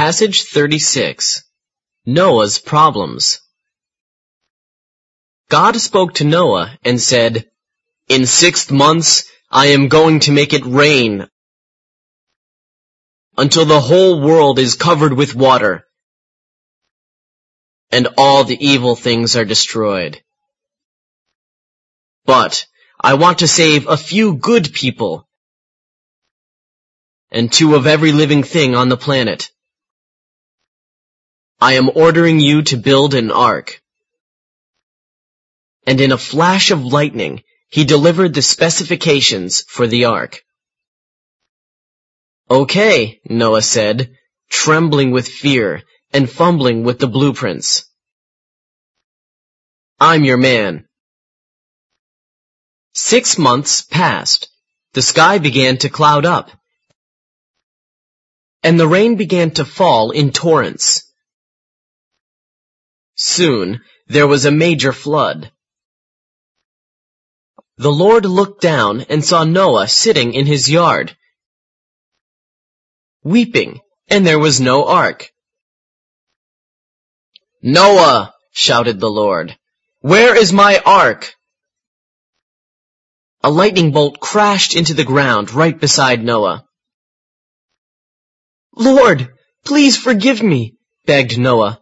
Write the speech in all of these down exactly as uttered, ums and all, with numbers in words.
Passage thirty-six. Noah's Problems. God spoke to Noah and said, "In six months I am going to make it rain until the whole world is covered with water, and all the evil things are destroyed. But I want to save a few good people, and two of every living thing on the planet. I am ordering you to build an ark." And in a flash of lightning, he delivered the specifications for the ark. "Okay," Noah said, trembling with fear and fumbling with the blueprints. "I'm your man." Six months passed. The sky began to cloud up, and the rain began to fall in torrents. Soon, there was a major flood. The Lord looked down and saw Noah sitting in his yard, weeping, and there was no ark. "Noah," shouted the Lord, "where is my ark?" A lightning bolt crashed into the ground right beside Noah. "Lord, please forgive me," begged Noah.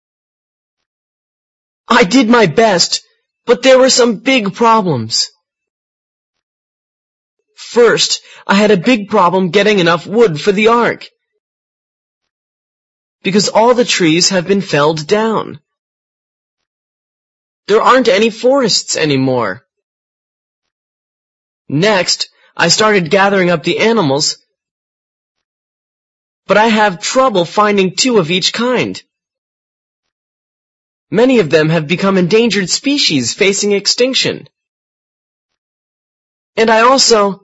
"I did my best, but there were some big problems. First, I had a big problem getting enough wood for the ark, because all the trees have been felled down. There aren't any forests anymore. Next, I started gathering up the animals, but I have trouble finding two of each kind. Many of them have become endangered species facing extinction. And I also..."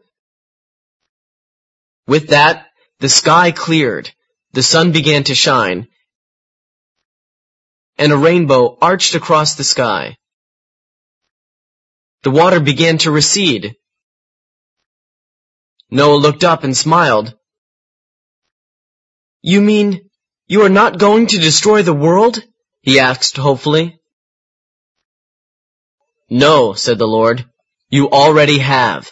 With that, the sky cleared, the sun began to shine, and a rainbow arched across the sky. The water began to recede. Noah looked up and smiled. "You mean you are not going to destroy the world?" he asked hopefully. "No," said the Lord, "you already have."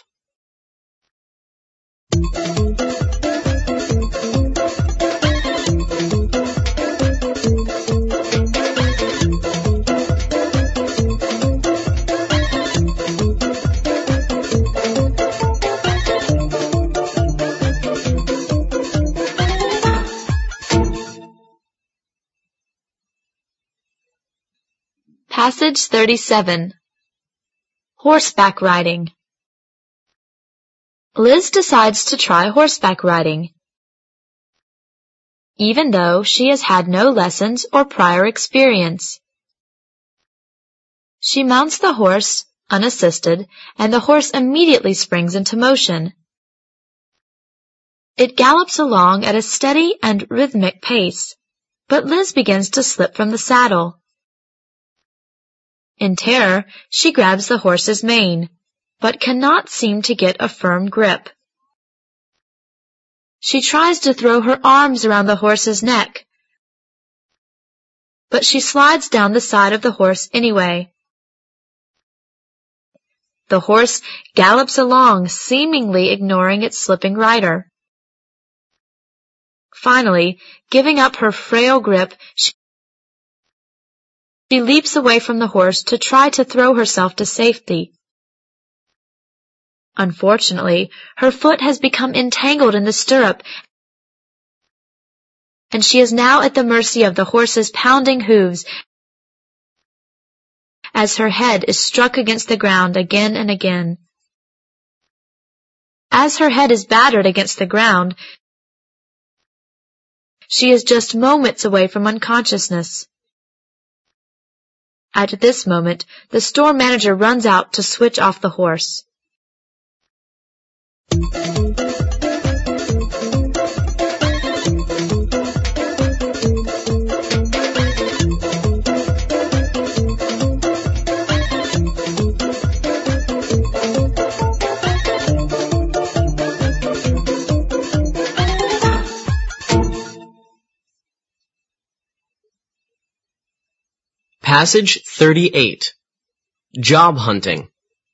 Passage thirty-seven. Horseback riding. Liz decides to try horseback riding, even though she has had no lessons or prior experience. She mounts the horse, unassisted, and the horse immediately springs into motion. It gallops along at a steady and rhythmic pace, but Liz begins to slip from the saddle. In terror, she grabs the horse's mane, but cannot seem to get a firm grip. She tries to throw her arms around the horse's neck, but she slides down the side of the horse anyway. The horse gallops along, seemingly ignoring its slipping rider. Finally, giving up her frail grip, she She leaps away from the horse to try to throw herself to safety. Unfortunately, her foot has become entangled in the stirrup, and she is now at the mercy of the horse's pounding hooves as her head is struck against the ground again and again. As her head is battered against the ground, she is just moments away from unconsciousness. At this moment, the store manager runs out to switch off the horse. Passage thirty-eight. Job hunting.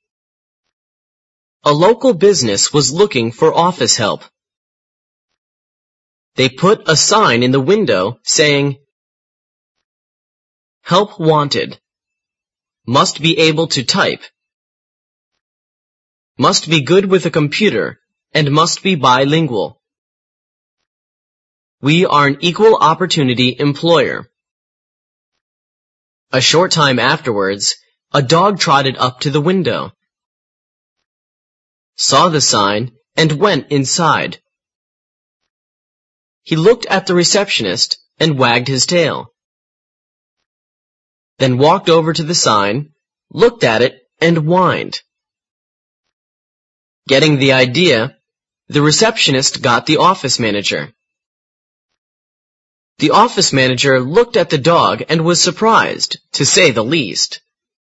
A local business was looking for office help. They put a sign in the window saying, "Help wanted. Must be able to type. Must be good with a computer and must be bilingual. We are an equal opportunity employer." A short time afterwards, a dog trotted up to the window, saw the sign, and went inside. He looked at the receptionist and wagged his tail, then walked over to the sign, looked at it, and whined. Getting the idea, the receptionist got the office manager. The office manager looked at the dog and was surprised, to say the least.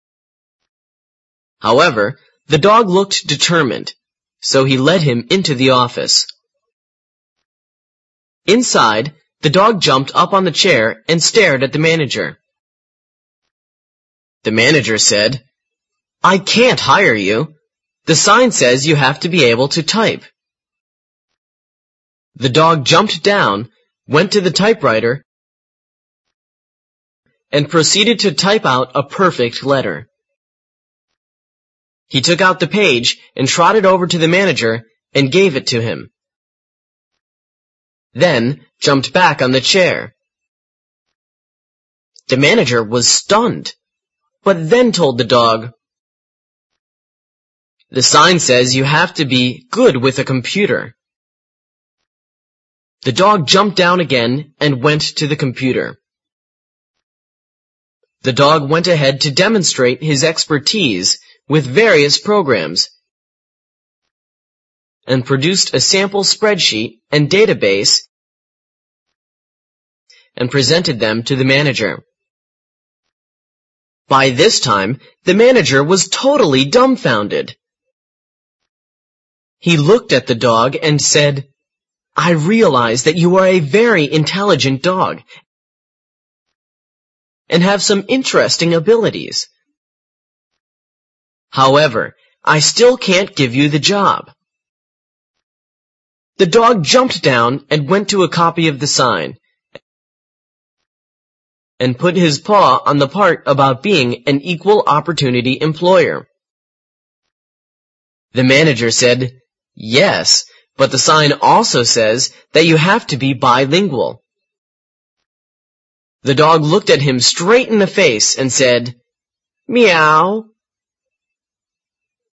However, the dog looked determined, so he led him into the office. Inside, the dog jumped up on the chair and stared at the manager. The manager said, "I can't hire you. The sign says you have to be able to type." The dog jumped down, went to the typewriter, and proceeded to type out a perfect letter. He took out the page and trotted over to the manager and gave it to him. Then jumped back on the chair. The manager was stunned, but then told the dog, "The sign says you have to be good with a computer." The dog jumped down again and went to the computer. The dog went ahead to demonstrate his expertise with various programs and produced a sample spreadsheet and database and presented them to the manager. By this time, the manager was totally dumbfounded. He looked at the dog and said, "I realize that you are a very intelligent dog and have some interesting abilities. However, I still can't give you the job." The dog jumped down and went to a copy of the sign and put his paw on the part about being an equal opportunity employer. The manager said, "Yes, but the sign also says that you have to be bilingual." The dog looked at him straight in the face and said, "Meow."